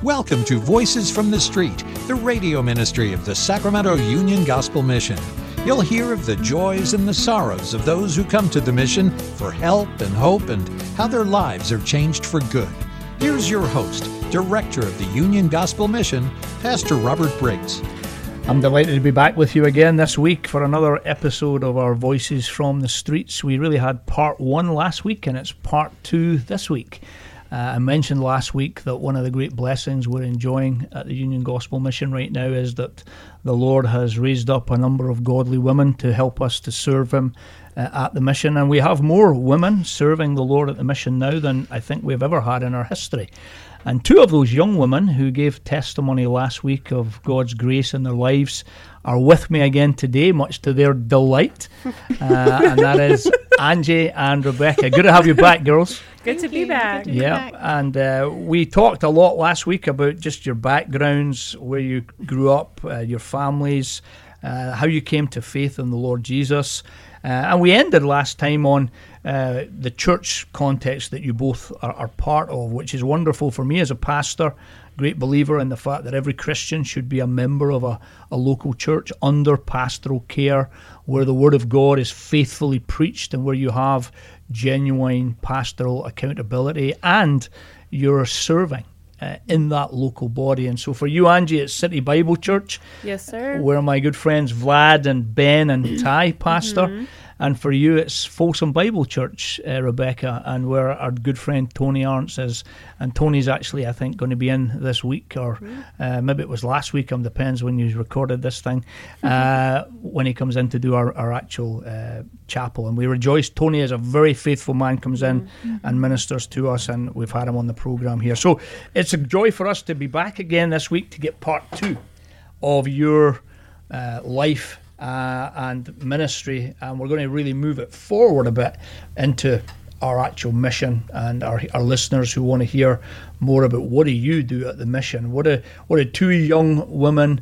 Welcome to Voices from the Street, the radio ministry of the Sacramento Union Gospel Mission. You'll hear of the joys and the sorrows of those who come to the mission for help and hope and how their lives are changed for good. Here's your host, Director of the Union Gospel Mission, Pastor Robert Briggs. I'm delighted to be back with you again this week for another episode of our Voices from the Streets. We really had part 1 last week and it's part 2 this week. I mentioned last week that one of the great blessings we're enjoying at the Union Gospel Mission right now is that the Lord has raised up a number of godly women to help us to serve Him at the mission. And we have more women serving the Lord at the mission now than I think we've ever had in our history. And 2 of those young women who gave testimony last week of God's grace in their lives are with me again today, much to their delight. And that is Angie and Rebecca. Good to have you back, girls. Good to be back. Yeah, and we talked a lot last week about just your backgrounds, where you grew up, your families, how you came to faith in the Lord Jesus. And we ended last time on the church context that you both are part of, which is wonderful for me as a pastor, great believer in the fact that every Christian should be a member of a local church under pastoral care, where the Word of God is faithfully preached and where you have genuine pastoral accountability and you're serving in that local body. And so for you, Angie, it's City Bible Church. Yes, sir. Where my good friends Vlad and Ben and Ty pastor. Mm-hmm. And for you, it's Folsom Bible Church, Rebecca, and where our good friend Tony Arntz is. And Tony's actually, I think, going to be in this week, or maybe it was last week, depends when you recorded this thing, when he comes in to do our actual chapel. And we rejoice. Tony is a very faithful man, comes in and ministers to us, and we've had him on the program here. So it's a joy for us to be back again this week to get part 2 of your life and ministry, and we're going to really move it forward a bit into our actual mission, and our listeners who want to hear more about what do you do at the mission. What do 2 young women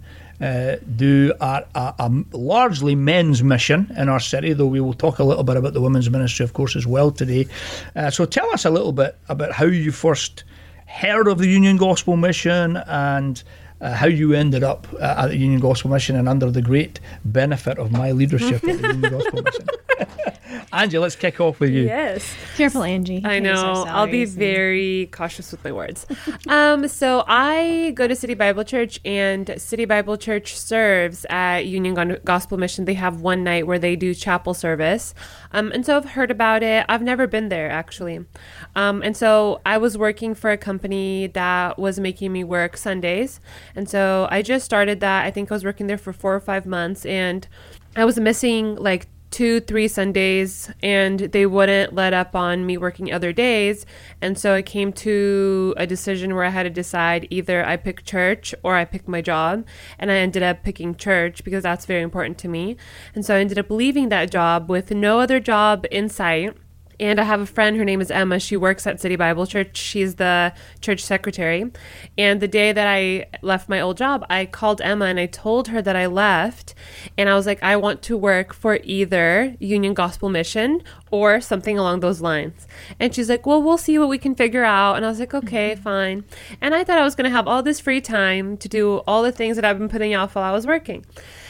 do at a largely men's mission in our city, though we will talk a little bit about the women's ministry, of course, as well today. So tell us a little bit about how you first heard of the Union Gospel Mission and how you ended up at the Union Gospel Mission and under the great benefit of my leadership at the Union Gospel Mission. Angie, let's kick off with you. Yes. Careful, Angie. I know. I'll be very cautious with my words. So I go to City Bible Church, and City Bible Church serves at Union Gospel Mission. They have one night where they do chapel service. And so I've heard about it. I've never been there, actually. And so I was working for a company that was making me work Sundays. And so I just started that. I think I was working there for 4 or 5 months, and I was missing like 2-3 Sundays, and they wouldn't let up on me working other days. And so it came to a decision where I had to decide either I pick church or I pick my job. And I ended up picking church because that's very important to me. And so I ended up leaving that job with no other job in sight. And I have a friend, her name is Emma. She works at City Bible Church. She's the church secretary. And the day that I left my old job, I called Emma and I told her that I left. And I was like, I want to work for either Union Gospel Mission or something along those lines. And she's like, well, we'll see what we can figure out. And I was like, okay, fine. And I thought I was going to have all this free time to do all the things that I've been putting off while I was working.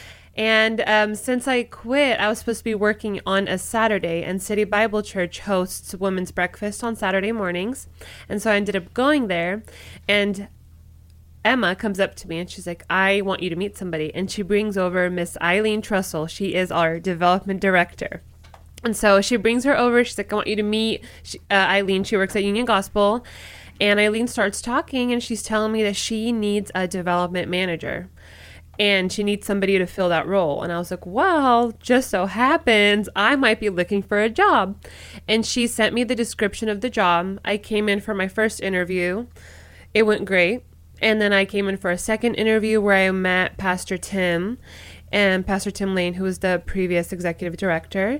And since I quit, I was supposed to be working on a Saturday, and City Bible Church hosts women's breakfast on Saturday mornings. And so I ended up going there, and Emma comes up to me and she's like, I want you to meet somebody. And she brings over Miss Eileen Trussell. She is our development director. And so she brings her over. She's like, I want you to meet Eileen. She works at Union Gospel. And Eileen starts talking, and she's telling me that she needs a development manager. And she needs somebody to fill that role. And I was like, well, just so happens I might be looking for a job. And she sent me the description of the job. I came in for my first interview. It went great. And then I came in for a second interview where I met Pastor Tim Lane, who was the previous executive director.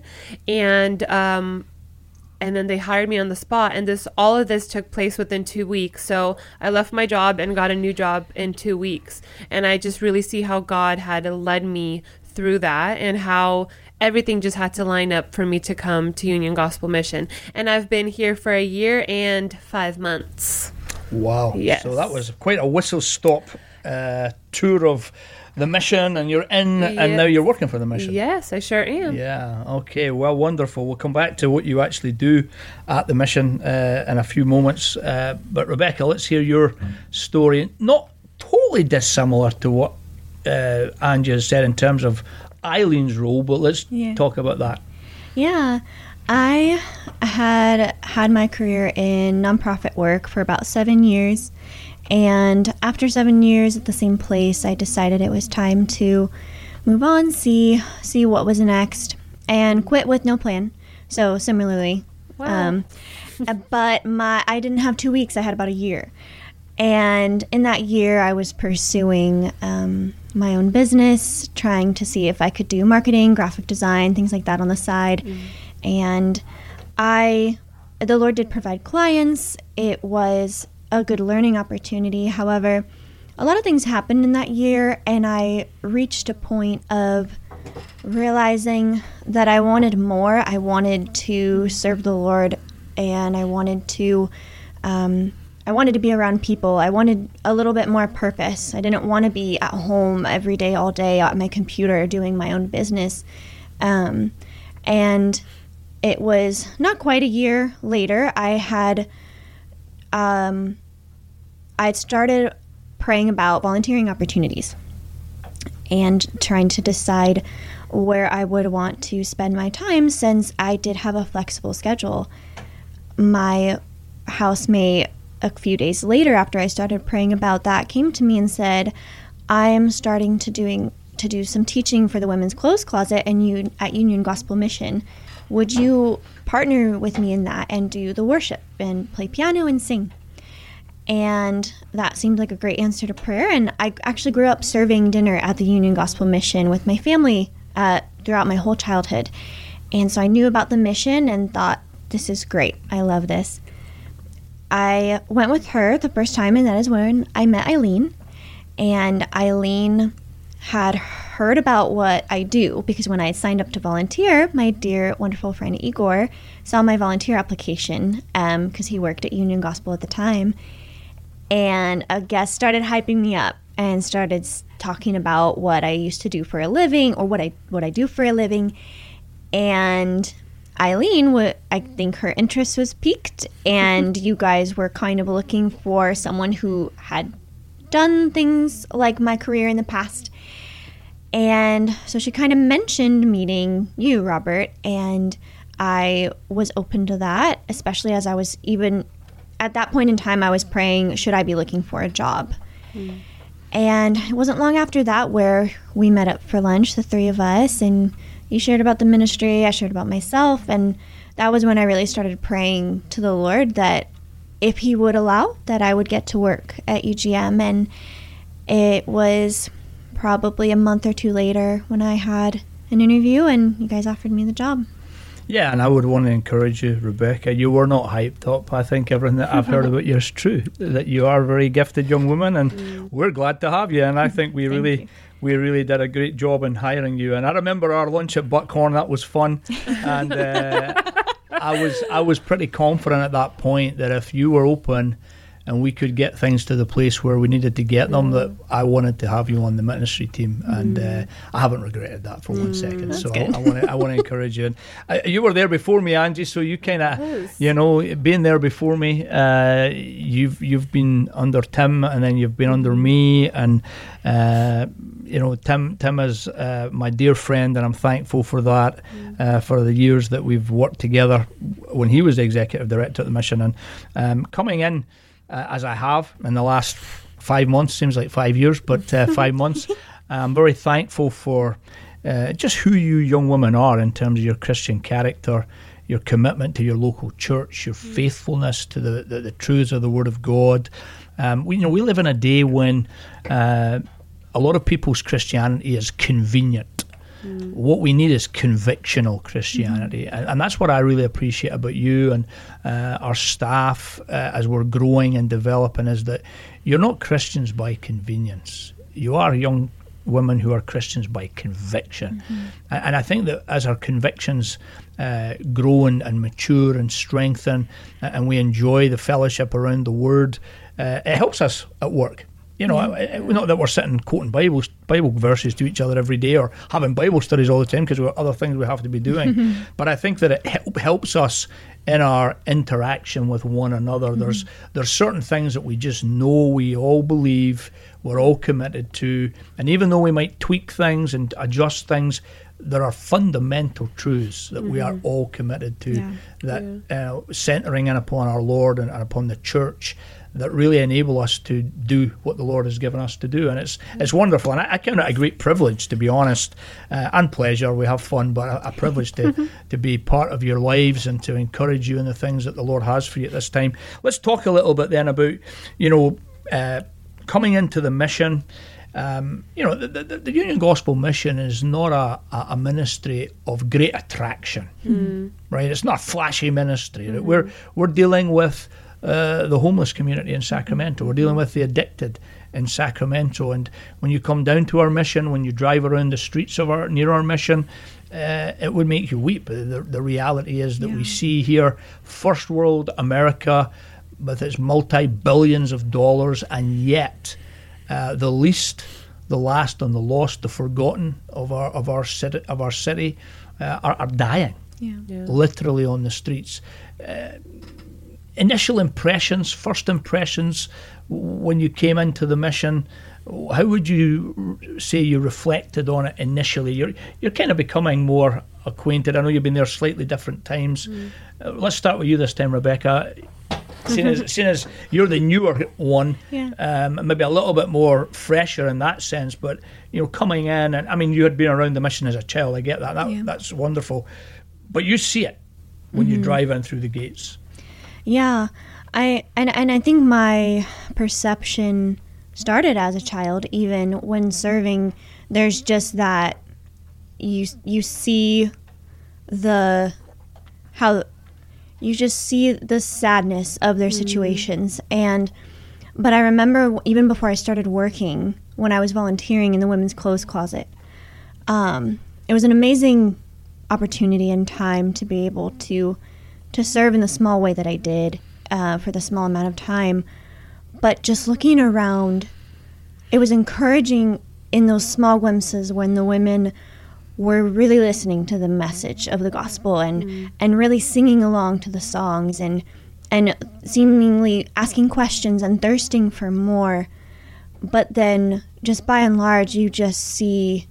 And then they hired me on the spot, and all of this took place within 2 weeks. So I left my job and got a new job in 2 weeks. And I just really see how God had led me through that, and how everything just had to line up for me to come to Union Gospel Mission. And I've been here for 1 year and 5 months. Wow. Yes. So that was quite a whistle-stop tour of the mission, and you're in, and now you're working for the mission. Yes, I sure am. Yeah, okay, well, wonderful. We'll come back to what you actually do at the mission in a few moments. But Rebecca, let's hear your story. Not totally dissimilar to what Angie has said in terms of Eileen's role, but let's talk about that. Yeah, I had my career in nonprofit work for about 7 years. And after 7 years at the same place, I decided it was time to move on, see what was next, and quit with no plan. So similarly, Wow. but I didn't have 2 weeks. I had about a year. And in that year, I was pursuing my own business, trying to see if I could do marketing, graphic design, things like that on the side. And the Lord did provide clients. It was a good learning opportunity. However, a lot of things happened in that year, and I reached a point of realizing that I wanted more. I wanted to serve the Lord, and I wanted to be around people. I wanted a little bit more purpose. I didn't want to be at home every day, all day at my computer doing my own business. And it was not quite a year later. I'd started praying about volunteering opportunities and trying to decide where I would want to spend my time, since I did have a flexible schedule. My housemate, a few days later after I started praying about that, came to me and said, I am starting to do some teaching for the women's clothes closet at Union Gospel Mission. Would you partner with me in that and do the worship and play piano and sing? And that seemed like a great answer to prayer. And I actually grew up serving dinner at the Union Gospel Mission with my family throughout my whole childhood. And so I knew about the mission and thought, this is great. I love this. I went with her the first time, and that is when I met Eileen. And Eileen had heard about what I do, because when I had signed up to volunteer, my dear, wonderful friend Igor saw my volunteer application because he worked at Union Gospel at the time. And a guest started hyping me up and started talking about what I used to do for a living, or what I do for a living. And Eileen, I think her interest was piqued, and you guys were kind of looking for someone who had done things like my career in the past. And so she kind of mentioned meeting you, Robert, and I was open to that, especially as I was even at that point in time, I was praying, should I be looking for a job? And it wasn't long after that where we met up for lunch, the three of us, and you shared about the ministry, I shared about myself, and that was when I really started praying to the Lord that if He would allow, that I would get to work at UGM. And it was probably a month or two later when I had an interview and you guys offered me the job. Yeah, and I would want to encourage you, Rebecca. You were not hyped up. I think everything that I've heard about you is true, that you are a very gifted young woman, and we're glad to have you. And I think we really did a great job in hiring you. And I remember our lunch at Buckhorn. That was fun. And I was pretty confident at that point that if you were open and we could get things to the place where we needed to get them, that I wanted to have you on the ministry team, and I haven't regretted that for 1 second. So I want to encourage you. And you were there before me, Angie, so you kind of, being there before me, you've been under Tim, and then you've been under me, and Tim is my dear friend, and I'm thankful for that, for the years that we've worked together when he was the executive director at the mission, and coming in. As I have in the last 5 months, seems like 5 years, but 5 months. I'm very thankful for just who you young women are in terms of your Christian character, your commitment to your local church, your faithfulness to the truths of the Word of God. We live in a day when a lot of people's Christianity is convenient. What we need is convictional Christianity, and that's what I really appreciate about you and our staff as we're growing and developing, is that you're not Christians by convenience. You are young women who are Christians by conviction. And I think that as our convictions grow and mature and strengthen, and we enjoy the fellowship around the Word, it helps us at work. Not that we're sitting quoting Bible verses to each other every day or having Bible studies all the time, because we've got other things we have to be doing. But I think that it helps us in our interaction with one another. There's certain things that we just know, we all believe, we're all committed to. And even though we might tweak things and adjust things, there are fundamental truths that we are all committed to, centering in upon our Lord and upon the church, that really enable us to do what the Lord has given us to do. And it's wonderful. And I count it a great privilege, to be honest, and pleasure. We have fun, but a privilege to be part of your lives and to encourage you in the things that the Lord has for you at this time. Let's talk a little bit then about, coming into the mission. The Union Gospel Mission is not a ministry of great attraction, right? It's not a flashy ministry. We're dealing with the homeless community in Sacramento. We're dealing with the addicted in Sacramento. And when you come down to our mission, when you drive around the streets near our mission, it would make you weep. The reality is that we see here first world America with its multi-billions of dollars, and yet the least, the last, and the lost, the forgotten of our city are dying, literally on the streets. Initial impressions, first impressions, when you came into the mission, how would you say you reflected on it initially? You're kind of becoming more acquainted. I know you've been there slightly different times. Let's start with you this time, Rebecca. Seeing as you're the newer one, maybe a little bit more fresher in that sense, but coming in, and I mean, you had been around the mission as a child. I get that. That's wonderful, but you see it when you drive in through the gates. Yeah, I think my perception started as a child. Even when serving, there's just that you see you just see the sadness of their situations. But I remember even before I started working, when I was volunteering in the women's clothes closet, it was an amazing opportunity and time to be able to serve in the small way that I did for the small amount of time. But just looking around, it was encouraging in those small glimpses when the women were really listening to the message of the gospel and really singing along to the songs and seemingly asking questions and thirsting for more. But then just by and large, you just see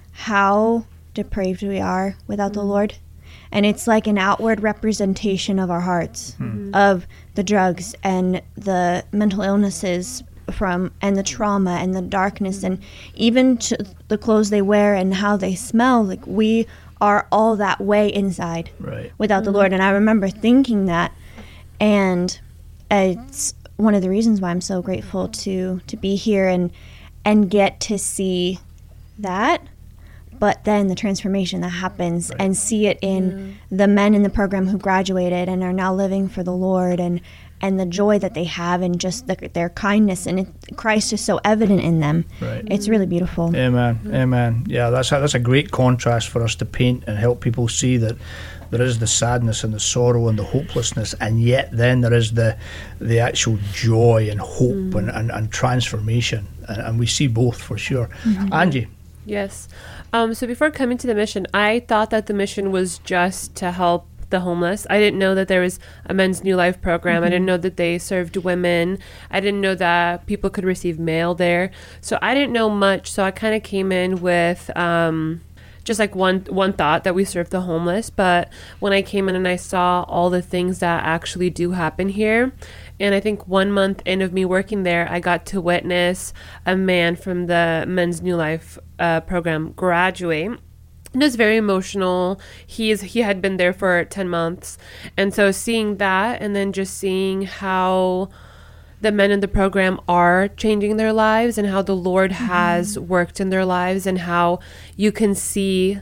how depraved we are without the Lord. And it's like an outward representation of our hearts, of the drugs and the mental illnesses and the trauma and the darkness, and even to the clothes they wear and how they smell. Like, we are all that way inside without the Lord. And I remember thinking that, and it's one of the reasons why I'm so grateful to be here and get to see that. But then the transformation that happens and see it in the men in the program who graduated and are now living for the Lord, and the joy that they have, and just their kindness, and Christ is so evident in them. It's really beautiful. Amen. Yeah, that's a great contrast for us to paint and help people see that there is the sadness and the sorrow and the hopelessness, and yet then there is the actual joy and hope and transformation, and we see both for sure. Angie. Yes. So before coming to the mission, I thought that the mission was just to help the homeless. I didn't know that there was a Men's New Life program. I didn't know that they served women. I didn't know that people could receive mail there. So I didn't know much. So I kind of came in with just like one thought, that we serve the homeless. But when I came in and I saw all the things that actually do happen here, and I think 1 month in of me working there, I got to witness a man from the Men's New Life program graduate. It was very emotional. He had been there for 10 months. And so seeing that, and then just seeing how the men in the program are changing their lives, and how the Lord has worked in their lives, and how you can see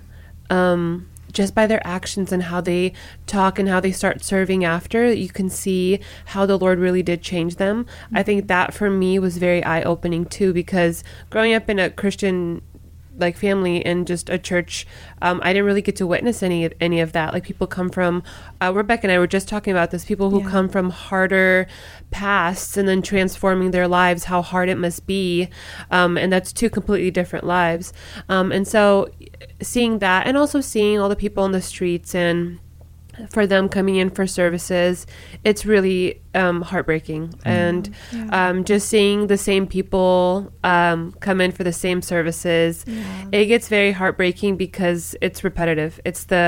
just by their actions and how they talk and how they start serving after, you can see how the Lord really did change them. I think that for me was very eye-opening too, because growing up in a Christian like family in just a church. I didn't really get to witness any of that. Like people come from, Rebecca and I were just talking about this, people who come from harder pasts and then transforming their lives, how hard it must be. And that's two completely different lives. And so seeing that, and also seeing all the people on the streets and for them coming in for services, it's really heartbreaking. And just seeing the same people come in for the same services, it gets very heartbreaking because it's repetitive.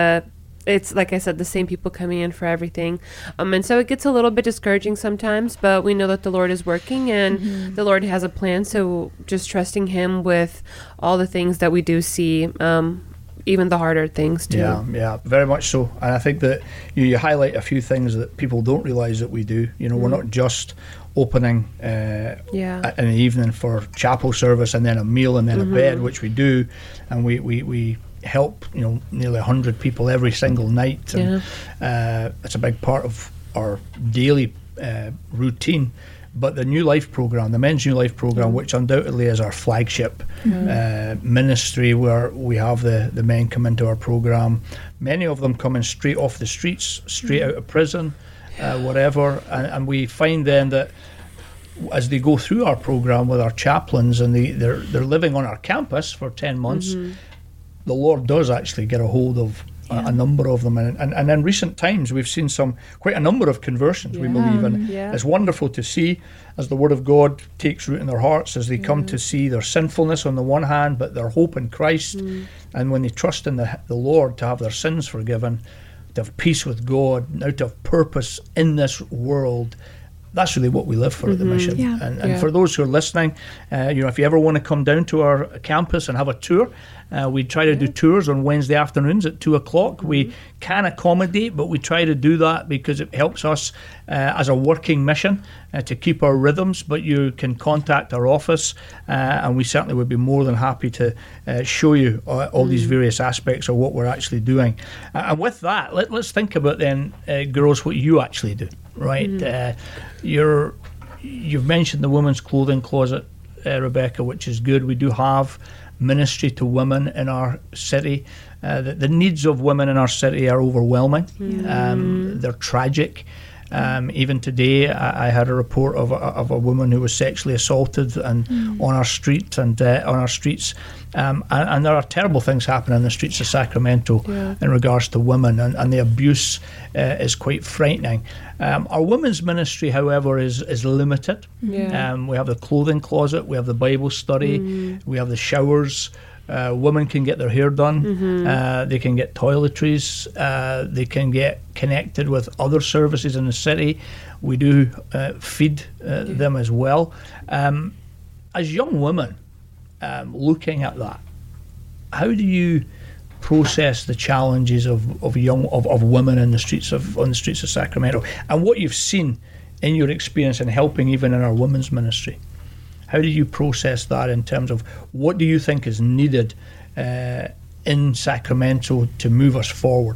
It's like I said, the same people coming in for everything. And so it gets a little bit discouraging sometimes, but we know that the Lord is working and the Lord has a plan. So just trusting him with all the things that we do see, even the harder things too. Yeah, very much so. And I think that you highlight a few things that people don't realise that we do. You know, we're not just opening in the evening for chapel service and then a meal and then a bed, which we do, and we help, you know, nearly 100 people every single night. And it's a big part of our daily routine. But the New Life program, the Men's New Life program, which undoubtedly is our flagship ministry, where we have the men come into our program, many of them coming straight off the streets, straight out of prison, whatever, and we find then that as they go through our program with our chaplains and they're living on our campus for 10 months, the Lord does actually get a hold of a number of them, and in recent times we've seen quite a number of conversions, we believe, and it's wonderful to see as the Word of God takes root in their hearts, as they come to see their sinfulness on the one hand, but their hope in Christ, and when they trust in the Lord to have their sins forgiven, to have peace with God, now to have purpose in this world. That's really what we live for at the mission. And for those who are listening, if you ever want to come down to our campus and have a tour, we try to do tours on Wednesday afternoons at 2:00. We can accommodate, but we try to do that because it helps us as a working mission to keep our rhythms. But you can contact our office, and we certainly would be more than happy to show you all these various aspects of what we're actually doing. And with that, let's think about then, girls, what you actually do, right? You've mentioned the women's clothing closet, Rebecca, which is good. We do have ministry to women in our city. The needs of women in our city are overwhelming. They're tragic. Even today, I had a report of a woman who was sexually assaulted and on our street and on our streets. And there are terrible things happening in the streets of Sacramento in regards to women, and the abuse is quite frightening. Our women's ministry, however, is limited. We have the clothing closet, we have the Bible study, we have the showers. Women can get their hair done, they can get toiletries, they can get connected with other services in the city. We do feed them as well. As young women, looking at that, how do you process the challenges of women in the streets on the streets of Sacramento, and what you've seen in your experience in helping even in our women's ministry? How do you process that in terms of what do you think is needed in Sacramento to move us forward?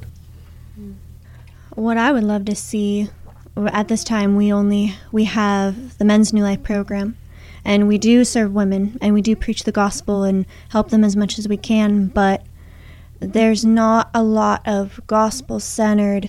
What I would love to see, at this time we have the Men's New Life program, and we do serve women and we do preach the gospel and help them as much as we can, but there's not a lot of gospel-centered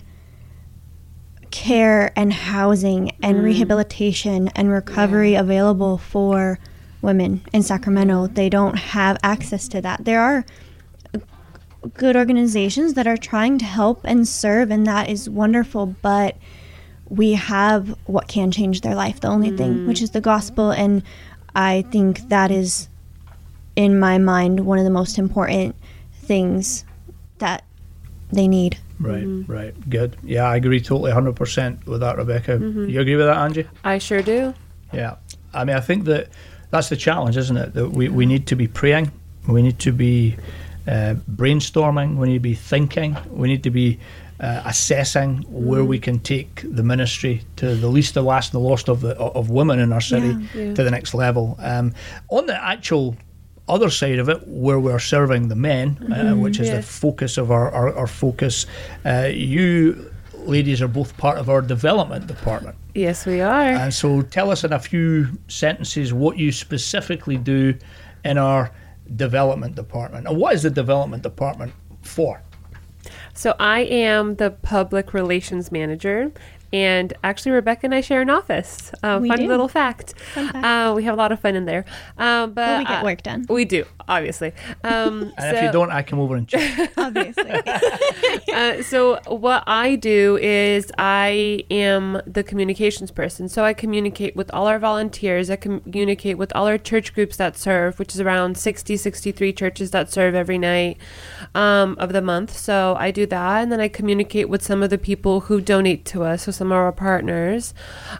care and housing and rehabilitation and recovery available for women in Sacramento. They don't have access to that. There are good organizations that are trying to help and serve, and that is wonderful, but we have what can change their life, the only thing, which is the gospel, and I think that is, in my mind, one of the most important things that they need. Right. Good. Yeah, I agree totally 100% with that, Rebecca. You agree with that, Angie? I sure do. Yeah. I mean, I think that's the challenge, isn't it? That we need to be praying. We need to be brainstorming. We need to be thinking. We need to be assessing where we can take the ministry to the least, the last, and the lost of women in our city to the next level. On the actual other side of it, where we're serving the men, which is the focus of our focus, you ladies are both part of our development department. Yes, we are. And so tell us in a few sentences what you specifically do in our development department. And what is the development department for? So I am the public relations manager. And actually, Rebecca and I share an office. Fun little fact. We have a lot of fun in there. But we get work done. We do, obviously. And if you don't, I come over and check. Obviously. So what I do is I am the communications person. So I communicate with all our volunteers. I communicate with all our church groups that serve, which is around 63 churches that serve every night of the month. So I do that. And then I communicate with some of the people who donate to us. So some of our partners,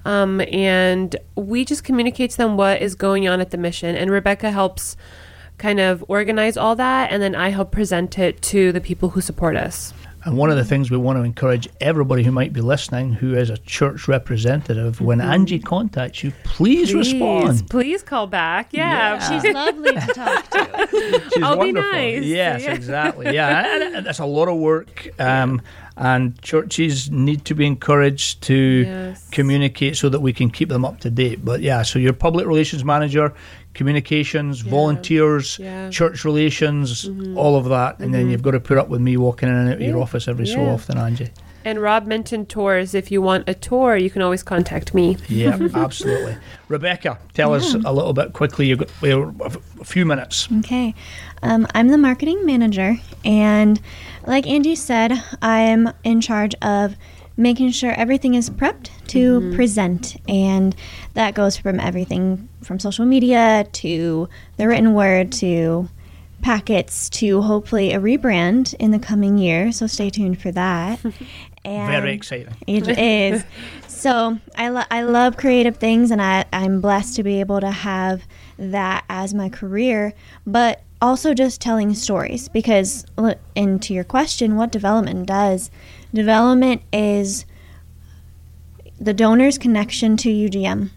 and we just communicate to them what is going on at the mission, and Rebecca helps kind of organize all that, and then I help present it to the people who support us. And one of the things we want to encourage everybody who might be listening who is a church representative, when Angie contacts you, please respond. Please call back. Yeah. She's lovely to talk to. She's I'll wonderful. be nice. Yes, exactly. Yeah, and that's a lot of work. And churches need to be encouraged to communicate so that we can keep them up to date. But yeah, so your public relations manager, communications, volunteers, church relations, all of that. And then you've got to put up with me walking in and out of your office every so often, Angie. And Rob mentioned tours. If you want a tour, you can always contact me. Yeah, absolutely. Rebecca, tell us a little bit quickly. You've got a few minutes. Okay. I'm the marketing manager, and like Angie said, I'm in charge of making sure everything is prepped to present, and that goes from everything from social media to the written word to packets to hopefully a rebrand in the coming year, so stay tuned for that. And very exciting. It is. So I love creative things, and I'm blessed to be able to have that as my career, but also just telling stories, because, and to your question, what development does, development is the donor's connection to UGM.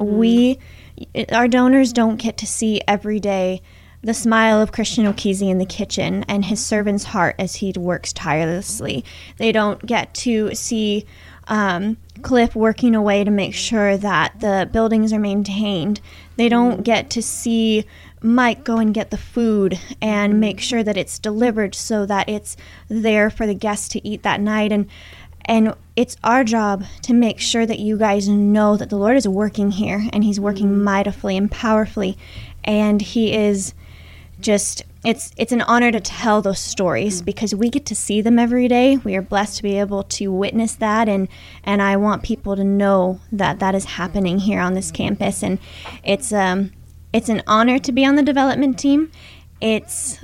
Our donors don't get to see every day the smile of Christian Okezie in the kitchen and his servant's heart as he works tirelessly. They don't get to see Cliff working away to make sure that the buildings are maintained. They don't get to see Mike go and get the food and make sure that it's delivered so that it's there for the guests to eat that night. And it's our job to make sure that you guys know that the Lord is working here, and he's working mightily and powerfully, and he is just, it's an honor to tell those stories because we get to see them every day. We are blessed to be able to witness that, and I want people to know that that is happening here on this campus. And it's an honor to be on the development team. It's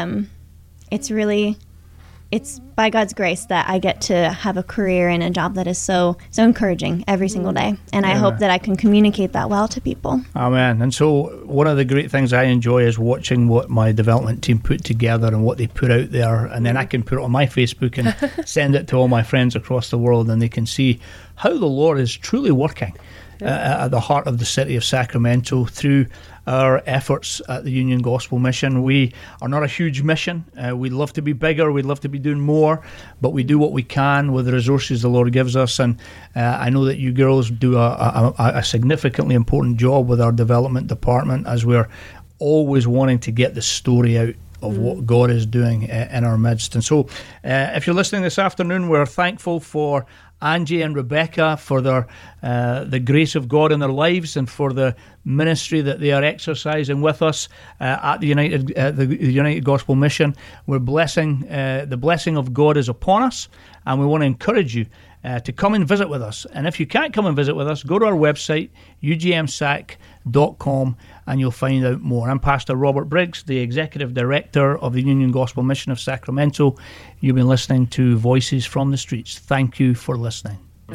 by God's grace that I get to have a career and a job that is so encouraging every single day. And I hope that I can communicate that well to people. Amen. And so one of the great things I enjoy is watching what my development team put together and what they put out there. And then I can put it on my Facebook and send it to all my friends across the world, and they can see how the Lord is truly working at the heart of the city of Sacramento through our efforts at the Union Gospel Mission. We are not a huge mission. We'd love to be bigger. We'd love to be doing more, but we do what we can with the resources the Lord gives us. And I know that you girls do a significantly important job with our development department, as we're always wanting to get the story out of what God is doing in our midst. And so if you're listening this afternoon, we're thankful for Angie and Rebecca for their the grace of God in their lives and for the ministry that they are exercising with us at the United Gospel Mission. We're blessing the blessing of God is upon us, and we want to encourage you to come and visit with us. And if you can't come and visit with us, go to our website, ugmsac.com, and you'll find out more. I'm Pastor Robert Briggs, the Executive Director of the Union Gospel Mission of Sacramento. You've been listening to Voices from the Streets. Thank you for listening.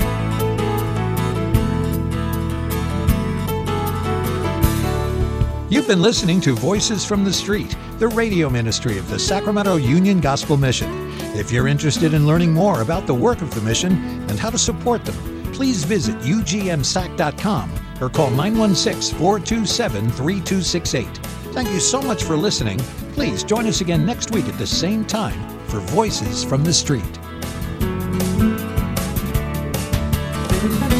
You've been listening to Voices from the Street, the radio ministry of the Sacramento Union Gospel Mission. If you're interested in learning more about the work of the mission and how to support them, please visit ugmsac.com or call 916-427-3268. Thank you so much for listening. Please join us again next week at the same time for Voices from the Street.